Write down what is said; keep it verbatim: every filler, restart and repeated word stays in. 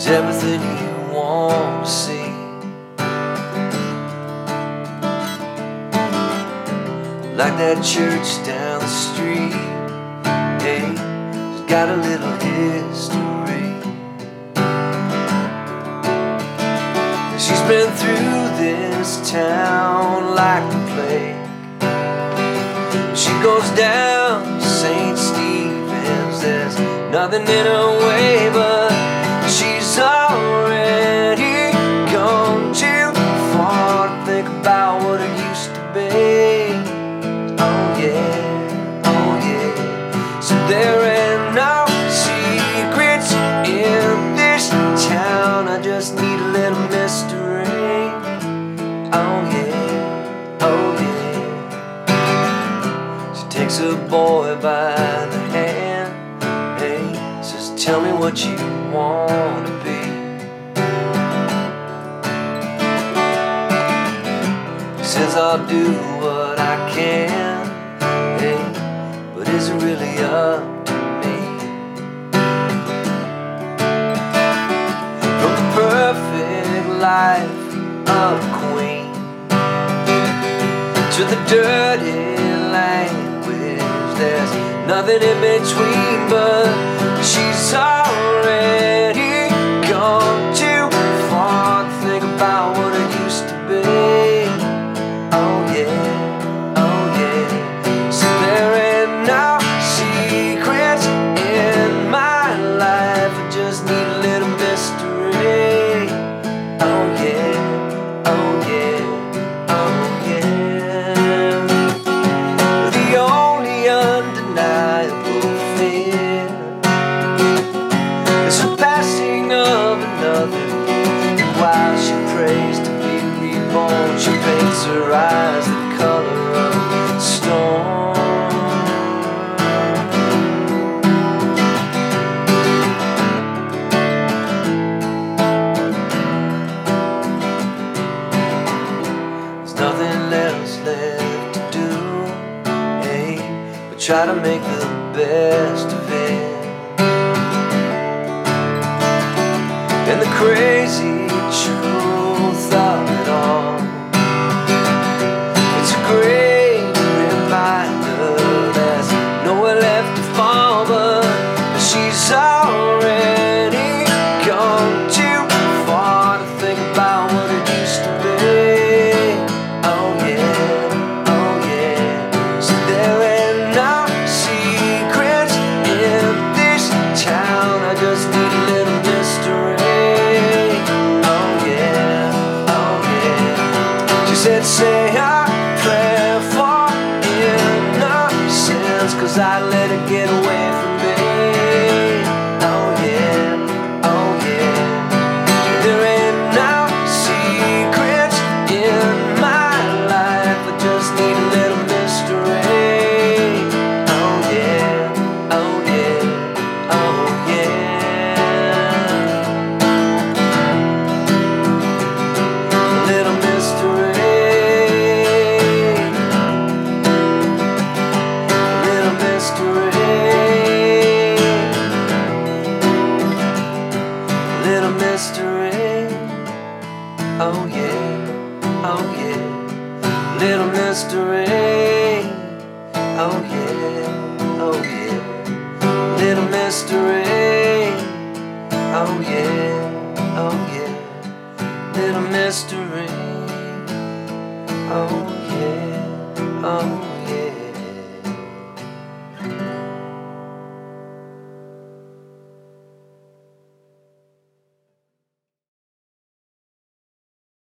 everything you want to see. Like that church down the street, hey, it's got a little history. She's been through this town like the plague. She goes down to Saint Stephen's, there's nothing in her way, but she's already gone too far to think about what it used to be. Oh yeah, oh yeah. So there ain't no secrets in this town, I just need a little mystery. Oh yeah, oh yeah. She takes a boy by the hand, hey, says tell me what you want to be. He says I'll do what I can, hey, but is it really up to me? From the perfect life of a queen to the dirty language, there's nothing in between, but she's already gone too far to think about what it used to be. Oh yeah, oh yeah. So there ain't no secrets in my life, I just need a little mystery. Oh yeah, oh yeah, oh yeah. The only undeniable fear is the passing of another. And while she prays to be reborn, she paints her eyes the color of storm. There's nothing else left to do, hey, but try to make the best of it. And the crazy truth of it all, it's a great reminder there's nowhere left to fall, but she's already gone too far to think about what it used to be. Oh yeah, oh yeah. So there ain't no secrets in this town, I just need a little mystery. Said say a prayer for innocence, cause I let it get away from me. Oh yeah, oh yeah. There ain't no secrets in my life, I just need a little mystery. Oh yeah, oh yeah, oh yeah. A little mystery. Little mystery, oh yeah, oh yeah. Little mystery, oh yeah, oh yeah. Little mystery, oh yeah, oh yeah. Little mystery, oh yeah, oh yeah.